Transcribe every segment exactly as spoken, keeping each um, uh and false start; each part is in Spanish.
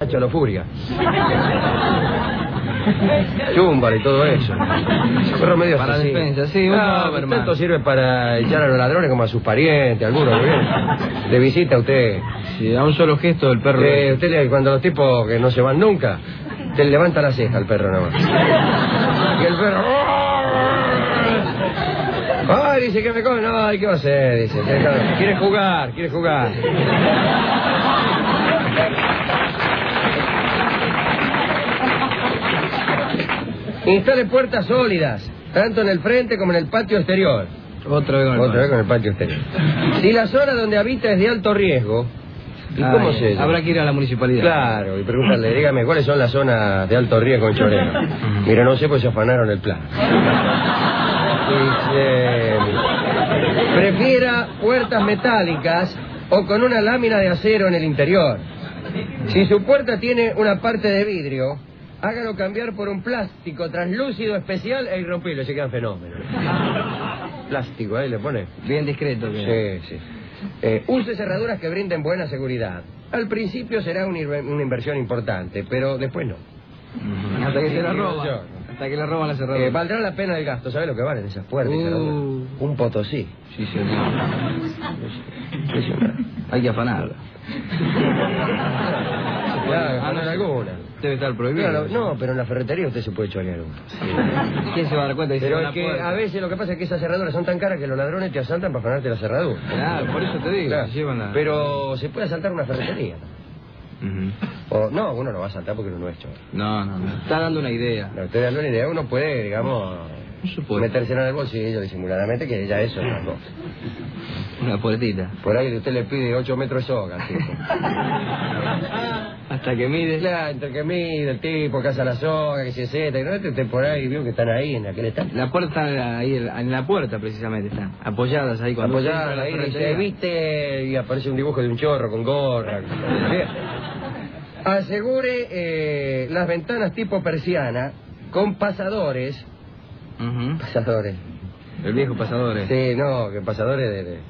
Cholo Furia. Chúmbal y todo eso. Perro medio para así. defensa, sí. Un No, poco, tanto sirve para echar a los ladrones como a sus parientes, algunos. ¿Bien? De visita a usted. Sí, a un solo gesto del perro. Eh, usted le, cuando los tipos que no se van nunca, te levanta la ceja al perro nomás. Y el perro... Ay, dice que me come. No, ¿qué va a hacer? Dice. Quiere jugar, quiere jugar. Instale puertas sólidas, tanto en el frente como en el patio exterior. Otra vez con el, Otra vez con el patio exterior. Si la zona donde habita es de alto riesgo, ¿y ah, cómo ya. se...? Habrá que ir a la municipalidad. Claro, y preguntarle, dígame, ¿cuáles son las zonas de alto riesgo en Choreno? Mira, no sé, pues se afanaron el plan. Dice, prefiera puertas metálicas o con una lámina de acero en el interior. Si su puerta tiene una parte de vidrio, hágalo cambiar por un plástico translúcido especial e irrompible. Se quedan fenómenos. Plástico, ahí le pone. Bien discreto. Que... Sí, sí. Eh, use cerraduras que brinden buena seguridad. Al principio será una, una inversión importante, pero después no. Uh-huh. Hasta que se la roban. Hasta que le roban la cerradura. Eh, valdrá la pena el gasto. ¿Sabes lo que valen esas puertas? Uh. Un Potosí. Sí, señor. Hay que afanarla. Claro, afanar alguna. Debe estar prohibido. Claro, no, pero en la ferretería usted se puede chorear una. Sí. ¿Quién se va a dar cuenta? Pero es que puerta? A veces lo que pasa es que esas cerraduras son tan caras que los ladrones te asaltan para afanarte la cerradura. Claro, por eso te digo. Claro. Se llevan la... Pero se puede asaltar una ferretería. Uh-huh. O, no, uno no va a saltar porque uno no es chorro. No, no, no. Está dando una idea. No, estoy dando una idea. Uno puede, digamos, metérsela en el bolsillo disimuladamente, que ya eso es una cosa. Una puertita. Por ahí usted le pide ocho metros de soga al tipo. Hasta que mide. Claro, entre que mide el tipo, que hace la soga, que se seta, y no esté por ahí, vio que están ahí en aquel estado. La puerta está ahí, en la puerta precisamente están. Apoyadas ahí cuando apoyadas ahí, y se viste y aparece un dibujo de un chorro con gorra. Asegure eh, las ventanas tipo persiana con pasadores. Uh-huh. Pasadores. El viejo pasadores. Sí, no, que pasadores de... de...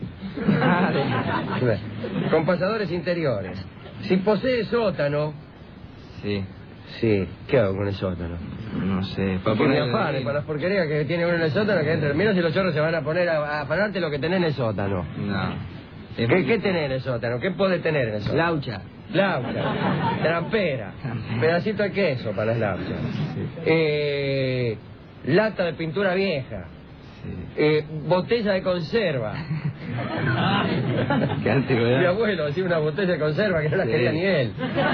con pasadores interiores. Si posee sótano... Sí. Sí, ¿qué hago con el sótano? No sé. Para poner afanes, para las porquerías que tiene uno en el sótano, que entre. Mira si los chorros se van a poner a, a afanarte lo que tenés en el sótano. No. ¿Qué, ¿Qué tenés en el sótano? ¿Qué podés tener en el sótano? Laucha. Laucha. Trampera. Pedacito de queso para las lauchas. Sí. Eh, lata de pintura vieja. Sí. Eh, botella de conserva. Qué antigüedad. Mi abuelo hacía una botella de conserva que no la sí. quería ni él.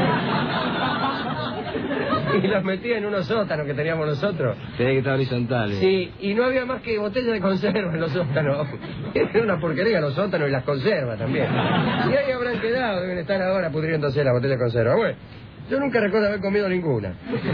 Y las metía en unos sótanos que teníamos nosotros. Tenía que estar horizontales. Sí, y no había más que botella de conserva en los sótanos. Era una porquería los sótanos y las conservas también. Y ahí habrán quedado, deben estar ahora pudriéndose la botella de conserva. Bueno, yo nunca recuerdo haber comido ninguna.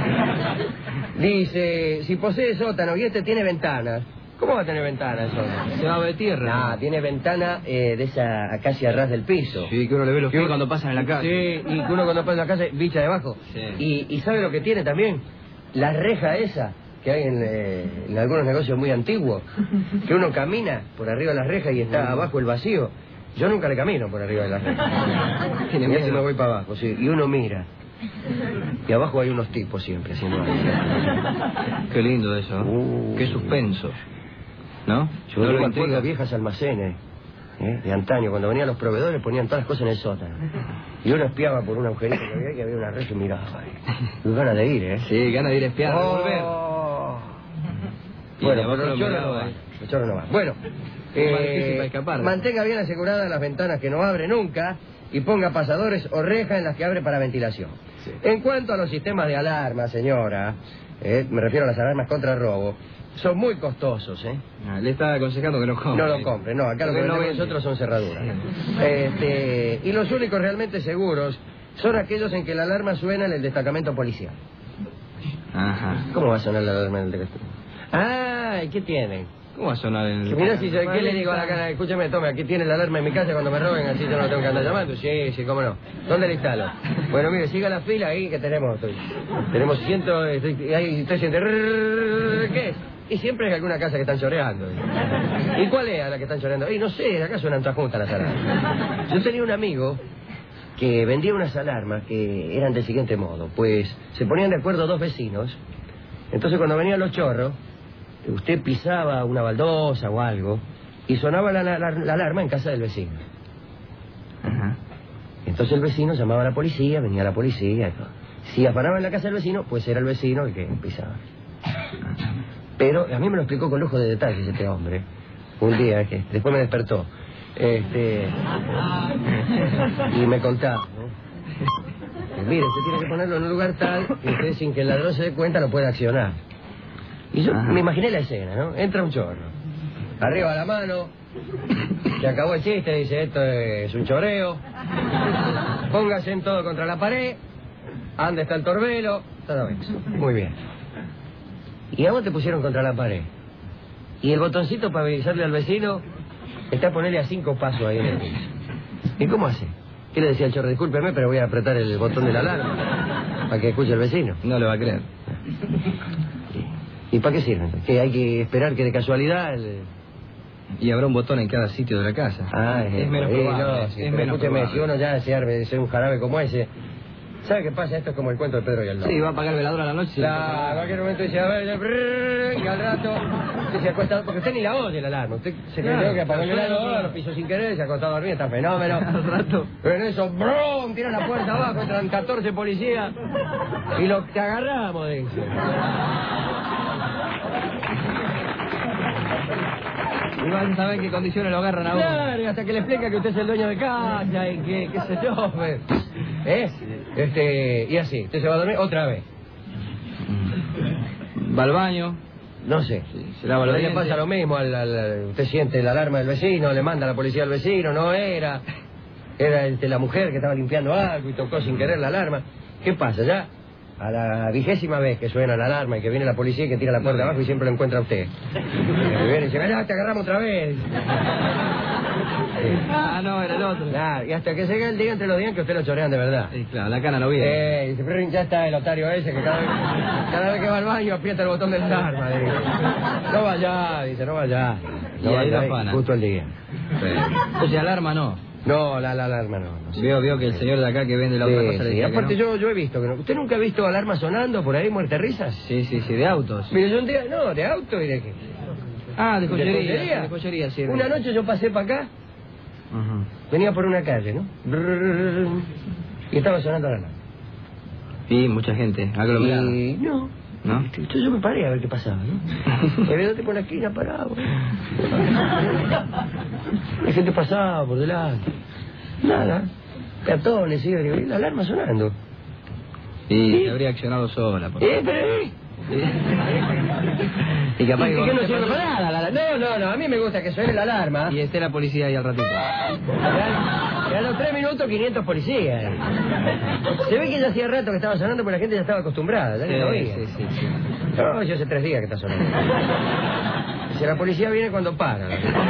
Dice, si posee sótano y este tiene ventanas, ¿cómo va a tener ventana eso? Se va a ver tierra. No, ¿no? Tiene ventana eh, de esa casi a ras del piso. Sí, que uno le ve los pies cuando pasan en la calle. Sí, y que uno cuando pasa en la calle bicha debajo. Sí. Y, y ¿sabe lo que tiene también? La reja esa que hay en, eh, en algunos negocios muy antiguos. Que uno camina por arriba de la reja y está abajo el vacío. Yo nunca le camino por arriba de la reja. Tiene miedo. Me voy para abajo, sí. Y uno mira. Y abajo hay unos tipos siempre haciendo algo. Qué lindo eso. Uh, Qué suspenso. ¿No? Yo no lo intriga viejas almacenes, ¿eh? De antaño, cuando venían los proveedores ponían todas las cosas en el sótano. Y uno espiaba por un agujerito que había, que había una reja y miraba. Y ganas de ir, ¿eh? Sí, ganas de ir a espiar, oh. de volver. Bueno, pero los chorros no van. Los chorros no van. Bueno, eh, escapar, mantenga bien aseguradas las ventanas que no abre nunca y ponga pasadores o rejas en las que abre para ventilación. Sí. En cuanto a los sistemas de alarma, señora, eh, me refiero a las alarmas contra robo, son muy costosos, ¿eh? Ah, le está aconsejando que no compre. No lo compre, no. Acá lo que vendemos nosotros son cerraduras. Este, y los únicos realmente seguros son aquellos en que la alarma suena en el destacamento policial. Ajá. ¿Cómo va a sonar la alarma en el destacamento? Ah, ¿y qué tienen? ¿Cómo va a sonar en el... Mirá si yo, ¿qué le digo a la cara? Escúchame, tome, aquí tiene la alarma en mi casa cuando me roben, así yo no tengo que andar llamando. Sí, sí, cómo no. ¿Dónde le instalo? Bueno, mire, siga la fila ahí que tenemos. Estoy, tenemos ciento... Estoy, ahí estoy haciendo... ¿Qué es? Y siempre hay alguna casa que están choreando. ¿Y cuál es a la que están choreando? Y no sé, acá suenan todas juntas las alarmas. Yo tenía un amigo que vendía unas alarmas que eran del siguiente modo. Pues se ponían de acuerdo dos vecinos. Entonces cuando venían los chorros, usted pisaba una baldosa o algo y sonaba la, la, la alarma en casa del vecino. Ajá. Entonces el vecino llamaba a la policía, venía la policía. Si afanaba en la casa del vecino, pues era el vecino el que pisaba. Pero a mí me lo explicó con lujo de detalles este hombre. Un día, que después me despertó. Este, y me contaba, ¿no? Mire, usted tiene que ponerlo en un lugar tal que usted, sin que el ladrón se dé cuenta, lo pueda accionar. Y yo Ajá. me imaginé la escena, ¿no? Entra un chorro. Arriba la mano. Se acabó el chiste, dice, esto es un choreo. Póngase en todo contra la pared. Ande está el torbelo. Todo bien. Muy bien. Y a vos te pusieron contra la pared. Y el botoncito para avisarle al vecino está a ponerle a cinco pasos ahí en el piso. ¿Y cómo hace? ¿Qué le decía al chorro? Discúlpeme, pero voy a apretar el botón de la alarma para que escuche el vecino. No lo va a creer. ¿Y para qué sirve? ¿Que hay que esperar que de casualidad... El... Y habrá un botón en cada sitio de la casa. Ah, es, es menos sí, probable. no, es sí, menos pero escúcheme, probable. si uno ya se arme de ser un jarabe como ese... ¿Sabe qué pasa? Esto es como el cuento de Pedro y el Lobo. Sí, va a apagar el velador a la noche. Claro, a cualquier momento dice, a ver, brrr, y al rato usted se acuesta, porque usted ni la oye la alarma. Usted se creyó Claro, que apagó el claro, velador, claro. lo pisó sin querer, se acostó a dormir, está fenómeno. Al rato. Pero en eso, brum, tira la puerta abajo, entran catorce policías y lo que agarramos, dice. Y vas a saber en qué condiciones lo agarran a uno. Claro, y hasta que le explica que usted es el dueño de casa y que, qué sé yo, pues. ¿Eh? Este, y así, usted se va a dormir otra vez. Va al baño. No sé. Sí, se lava A los usted le dientes. pasa lo mismo, al, al- usted siente la alarma del vecino, le manda a la policía al vecino, no era. Era este, la mujer que estaba limpiando algo y tocó sin querer la alarma. ¿Qué pasa? Ya a la vigésima vez que suena la alarma y que viene la policía y que tira la puerta abajo y siempre lo encuentra a usted. Y viene y dice, ya te agarramos otra vez. Ah, no, era el otro. Claro, y hasta que llega el día entre los días que usted lo chorean de verdad. Sí, claro, la cana no viene. Eh, dice, pero ya está el otario ese que cada vez, cada vez que va al baño aprieta el botón del alarma. Dice. No vaya, dice, no vaya. No Y ahí vaya, lo afanan. justo el día. Sí. Entonces, alarma no. No, la, la alarma no. no sé. Veo, veo que el señor de acá que vende la Sí, otra cosa le sí, decía que aparte no. yo, yo he visto que no. ¿Usted nunca ha visto alarma sonando por ahí, muerte risas? Sí, sí, sí, de autos. Mire, yo un día, no, de auto y de qué. Ah, de joyería. ¿De joyería? De joyería, sí. Una noche yo pasé para acá, Ajá. venía por una calle, ¿no? Y estaba sonando la alarma. Y mucha gente, aglomerada. Y no. ¿No? Entonces yo me paré a ver qué pasaba, ¿no? Y había gente por la esquina parado. La gente pasaba por delante. Nada. Peatones, y digo, y la alarma sonando. Y Sí. se habría accionado sola. Por... Eh, pero... eh. Y capaz ¿Y que... qué no cuando sirve se para pasa- nada? la- la- No, no, no. A mí me gusta que suene la alarma. Y esté la policía ahí al ratito. Y a los tres minutos, quinientos policías. Se ve que ya hacía rato que estaba sonando, porque la gente ya estaba acostumbrada. Ya Sí, que lo oía. sí, sí, sí. No, yo hace tres días que está sonando. Si la policía viene cuando para.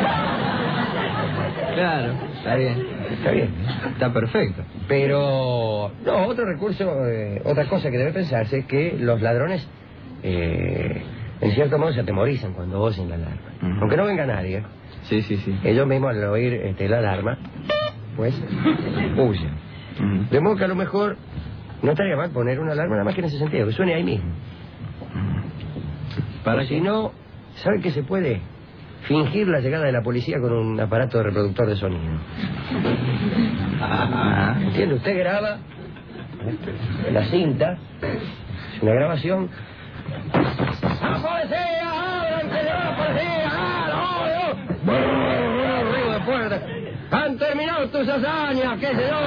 Claro, está bien. Está bien. Está perfecto. Pero, no, otro recurso, eh, otra cosa que debe pensarse es que los ladrones, eh, en cierto modo, se atemorizan cuando oyen la alarma. Ujú. Aunque no venga nadie, Sí, sí, sí. ellos mismos al oír este, la alarma, pues, huyen. Ujú. De modo que a lo mejor no estaría mal poner una alarma nada más que en ese sentido, que suene ahí mismo. Para O si que- no, ¿sabe qué se puede? Fingir la llegada de la policía con un aparato de reproductor de sonido. Ah, ¿Entiende? Usted graba la cinta, es una grabación. ¡La policía! ¡Ábranse, la policía! ¡Ah, no! ¡Brrr! Ruido de puerta. ¡Han terminado tus hazañas! ¡Qué sé yo!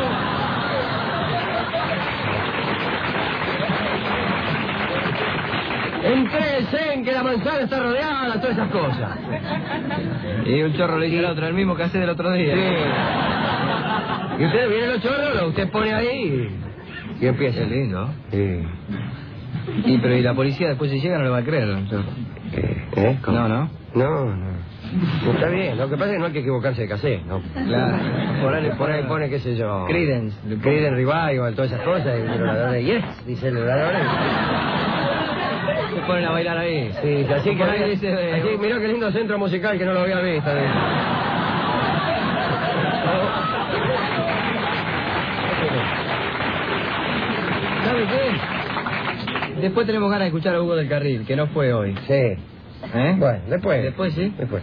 Entréguense en que la manzana está rodeada, todas esas cosas. y un chorro le dice al otro, el mismo que hace del otro día. Sí. Y usted viene los chorros, usted pone ahí y, y empieza. Qué lindo. Sí. Y pero y la policía después si llega no le va a creer. ¿No? ¿Eh? ¿Eh? ¿Cómo? No, no. No, no. No está bien. Lo que pasa es que no hay que equivocarse de cassette, ¿no? Claro. Por ahí, por ahí pone, qué sé yo. Creedence. Creedence Revival, todas esas cosas. Y los ladrones, yes, dice el ladrón. Se ponen a bailar ahí. Sí, así que Por ahí dice, eh, así, mirá qué lindo centro musical que no lo había visto. dice. ¿Sabe qué? Después tenemos ganas de escuchar a Hugo del Carril, que no fue hoy. Sí. ¿Eh? Bueno, después. Después, sí. Después.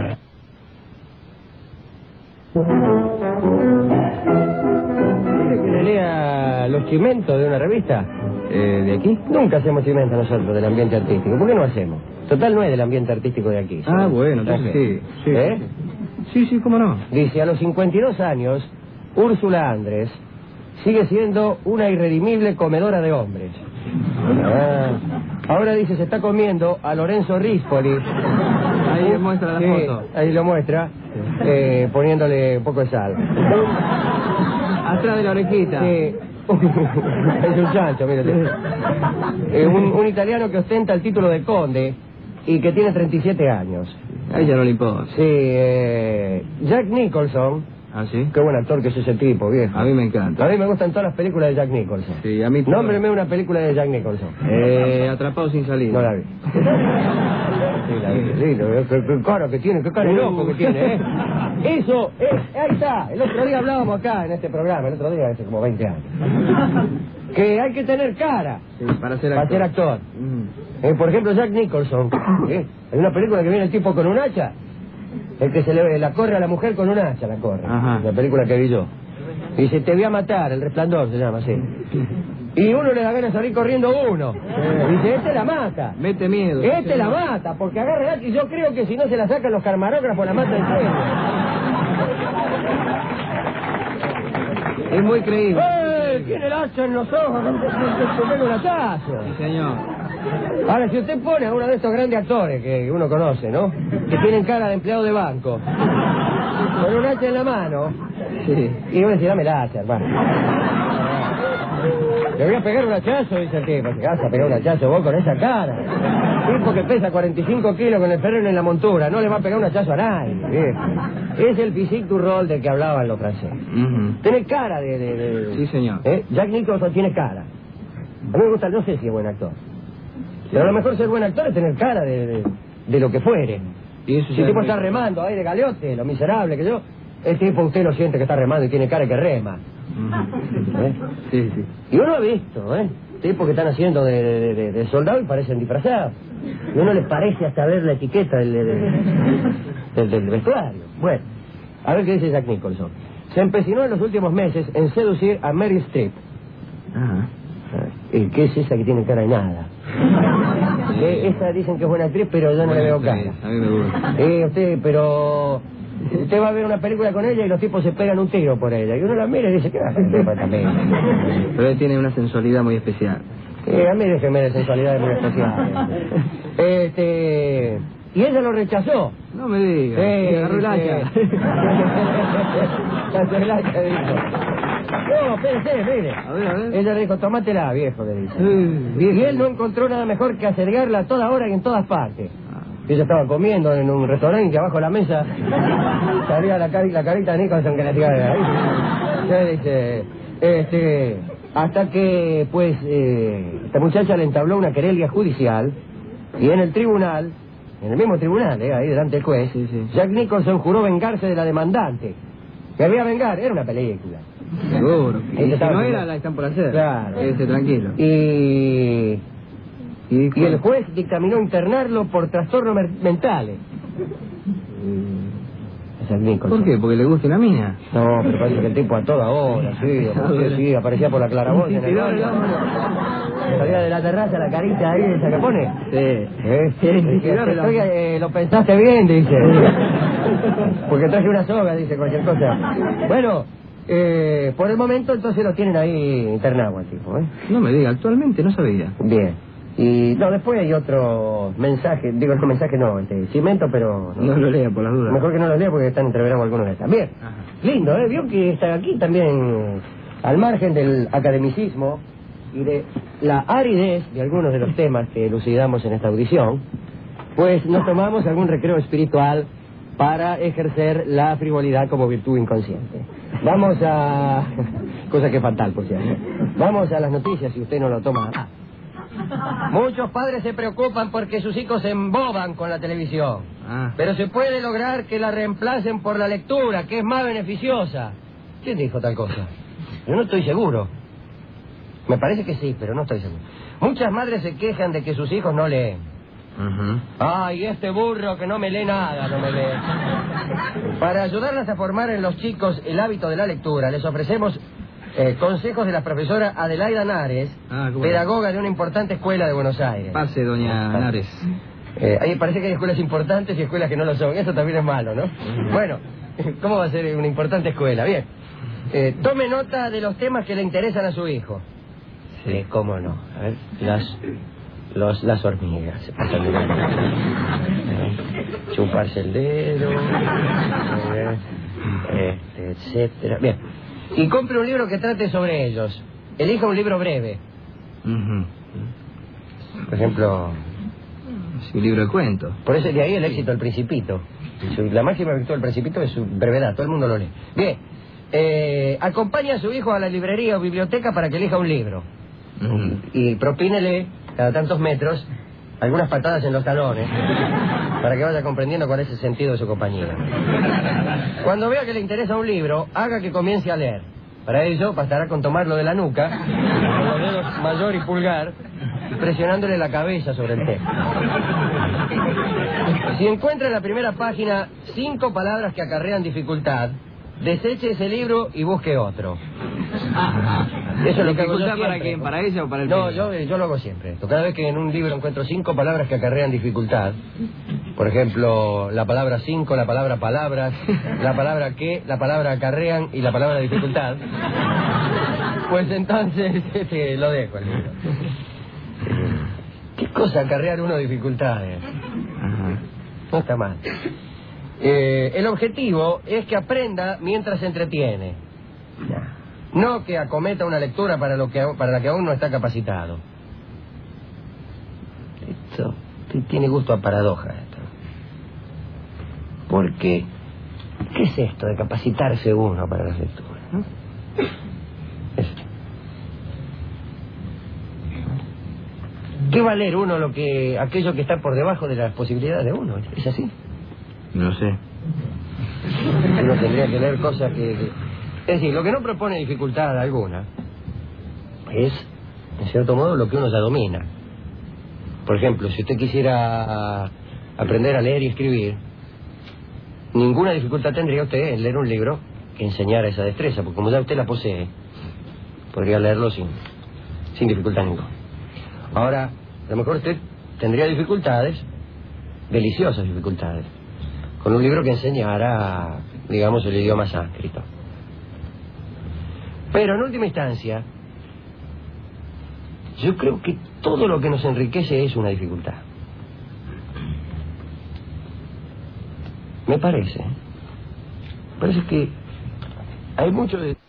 ¿Quiere que le lea los chimentos de una revista? Eh, ¿De aquí? Nunca hacemos chimentos nosotros del ambiente artístico. ¿Por qué no hacemos? Total no es del ambiente artístico de aquí. Ah, ¿sí? bueno, entonces sí. Sí. ¿Eh? Sí, sí, cómo no. Dice, a los cincuenta y dos años, Úrsula Andrés sigue siendo una irredimible comedora de hombres. Ah, ahora dice, se está comiendo a Lorenzo Rispoli. Ahí muestra la Sí, foto. ahí lo muestra, eh, poniéndole un poco de sal. Atrás de la orejita. Sí. Es un chancho, mírate. Eh, un, un italiano que ostenta el título de conde y que tiene treinta y siete años. A ella no le importa. Sí, eh, Jack Nicholson. ¿Ah, sí? Qué buen actor que es ese tipo, viejo. A mí me encanta. A mí me gustan todas las películas de Jack Nicholson. Sí, a mí... Nómbreme una película de Jack Nicholson. Eh, Atrapado sin salir. No la vi. Sí, la vi. Sí, lo veo. Qué, qué cara que tiene, qué cara de loco que tiene, ¿eh? Eso, es, ahí está. El otro día hablábamos acá en este programa, el otro día hace como veinte años. Que hay que tener cara. Sí, para ser Para actor. ser actor. Mm. Eh, por ejemplo, Jack Nicholson. ¿eh? Hay una película que viene el tipo con un hacha. El que se le la corre a la mujer con un hacha, la corre. Ajá. La película que vi yo. Dice, te voy a matar, El Resplandor se llama así. Y uno le da ganas de salir corriendo uno. Dice, este la mata. Mete miedo. Este la mata, porque agarra el hacha y yo creo que si no se la sacan los camarógrafos la mata en serio. Es muy creíble. ¡Eh! Tiene el hacha en los ojos, que se un hachazo. Sí, señor. Ahora, si usted pone a uno de estos grandes actores que uno conoce, ¿no? Que tienen cara de empleado de banco, con un hacha en la mano, Sí. y voy a decir, dame el hacha, hermano. Le voy a pegar un hachazo, dice el tipo. ¿Qué vas a pegar un hachazo vos con esa cara? Tipo que pesa cuarenta y cinco kilos con el freno en la montura, no le va a pegar un hachazo a nadie, viejo. Es el physique du rôle del que hablaban los franceses. Uh-huh. Tiene cara de... de, de... Sí, señor. ¿Eh? Jack Nicholson tiene cara. A mí me gusta, no sé si es buen actor. Pero a lo mejor ser buen actor es tener cara de, de, de lo que fuere. Y eso Si ya el tipo es está muy- remando ahí de galeote, lo miserable que yo, el tipo usted lo siente que está remando y tiene cara que rema. Ujú. ¿Eh? Sí, sí. Y uno ha visto, ¿eh? Tipos que están haciendo de, de, de, de soldado y parecen disfrazados. Y uno les parece hasta ver la etiqueta del, del, del, del vestuario. Bueno, a ver qué dice Jack Nicholson. Se empecinó en los últimos meses en seducir a Meryl Streep. Ajá. ¿Y qué es esa que tiene cara de nada? Eh, esa dicen que es buena actriz, pero yo no le veo cara. A mí me gusta. Eh, usted, pero... Usted va a ver una película con ella y los tipos se pegan un tiro por ella. Y uno la mira y dice, ¿qué va a hacer también? Pero él tiene una sensualidad muy especial. Eh, a mí déjeme de sensualidad muy especial. Este... Y ella lo rechazó. No me diga. Sí, Le agarró el dice- hacha. Agarró el hacha, dijo. No, espérese, mire. A ver, a ver. Ella le dijo, tómatela, viejo, le dice. Eh, Y él no encontró nada mejor que asediarla a toda hora y en todas partes. Ella estaba comiendo en un restaurante que abajo de la mesa salía la, cari la carita de Nicholson que la tiraba de ahí. Entonces dice, este, hasta que, pues, eh, esta muchacha le entabló una querella judicial y en el tribunal, en el mismo tribunal, eh, ahí delante del juez, Sí, sí. Jack Nicholson juró vengarse de la demandante. Que había vengar, era una película. Seguro. Ahí Y si estaba no bien. era, la están por hacer. Claro. Quédese tranquilo. Y... Y, Y el juez dictaminó internarlo por trastornos mer- mentales. Es el Nicholson. ¿Por qué? ¿Porque le gusta una mina? No, pero parece que el tipo a toda hora, sí, sí, sí, aparecía por la claraboya en el Tiró baño. el Salía de la terraza la carita ahí, esa que pone. Sí. ¿Eh? Sí, Dice, tiró el oiga, eh, lo pensaste bien, dice. Porque traje una soga, dice, cualquier cosa. Bueno, eh, por el momento entonces lo tienen ahí internado el tipo, ¿eh? No me diga, actualmente no sabía. Bien. Y no, después hay otro mensaje, digo, no mensaje no, este, cimento, pero... No lo lea por las dudas. Mejor que no los lea porque están entreverados algunos de estas. Bien, Ajá. lindo, ¿eh? Vio que está aquí también, al margen del academicismo y de la aridez de algunos de los temas que elucidamos en esta audición, pues nos tomamos algún recreo espiritual para ejercer la frivolidad como virtud inconsciente. Vamos a... cosa que es fatal, por cierto. Vamos a las noticias si usted no lo toma. Muchos padres se preocupan porque sus hijos se emboban con la televisión. Ah. Pero se puede lograr que la reemplacen por la lectura, que es más beneficiosa. ¿Quién dijo tal cosa? Yo no estoy seguro. Me parece que sí, pero no estoy seguro. Muchas madres se quejan de que sus hijos no leen. Uh-huh. Ay, este burro que no me lee nada, no me lee. Para ayudarlas a formar en los chicos el hábito de la lectura, les ofrecemos eh, consejos de la profesora Adelaida Nares, ah, pedagoga de una importante escuela de Buenos Aires. Pase, doña ah, Nares. Eh, ahí parece que hay escuelas importantes y escuelas que no lo son. Eso también es malo, ¿no? Uh-huh. Bueno, ¿cómo va a ser una importante escuela? Bien. Eh, tome nota de los temas que le interesan a su hijo. Sí, eh, cómo no. A ver, las... Los, las hormigas. Eh, chuparse el dedo, eh, este, etcétera. Bien. Y compre un libro que trate sobre ellos. Elija un libro breve. Uh-huh. Por ejemplo... Sí, un libro de cuentos. Por eso de ahí el éxito del Principito. La máxima virtud del Principito es su brevedad. Todo el mundo lo lee. Bien. Eh, acompaña a su hijo a la librería o biblioteca para que elija un libro. Uh-huh. Y propínele cada tantos metros algunas patadas en los talones para que vaya comprendiendo cuál es el sentido de su compañía. Cuando vea que le interesa un libro, haga que comience a leer. Para ello bastará con tomarlo de la nuca con los dedos mayor y pulgar y presionándole la cabeza sobre el texto. Si encuentra en la primera página cinco palabras que acarrean dificultad, deseche ese libro y busque otro. Eso es lo que hago yo siempre. ¿Para quién? ¿Para ella o para el No, yo, yo lo hago siempre. Cada vez que en un libro encuentro cinco palabras que acarrean dificultad, por ejemplo, la palabra cinco, la palabra palabras, la palabra que, la palabra acarrean y la palabra dificultad, pues entonces este, lo dejo el libro. ¿Qué cosa acarrear uno dificultades? No está mal. Eh, el objetivo es que aprenda mientras se entretiene. No que acometa una lectura para, lo que, para la que aún no está capacitado. Esto tiene gusto a paradoja. Esto. Porque, ¿qué es esto de capacitarse uno para la lectura? ¿No? Es... ¿Qué va a leer uno lo que, aquello que está por debajo de las posibilidades de uno? ¿Es así? No sé. Uno tendría que leer cosas que... que... Es decir, lo que no propone dificultad alguna es, en cierto modo, lo que uno ya domina. Por ejemplo, si usted quisiera aprender a leer y escribir, ninguna dificultad tendría usted en leer un libro que enseñara esa destreza, porque como ya usted la posee, podría leerlo sin, sin dificultad ninguna. Ahora, a lo mejor usted tendría dificultades, deliciosas dificultades, con un libro que enseñara, digamos, el idioma sánscrito. Pero en última instancia, yo creo que todo lo que nos enriquece es una dificultad. Me parece. Me parece que hay mucho de...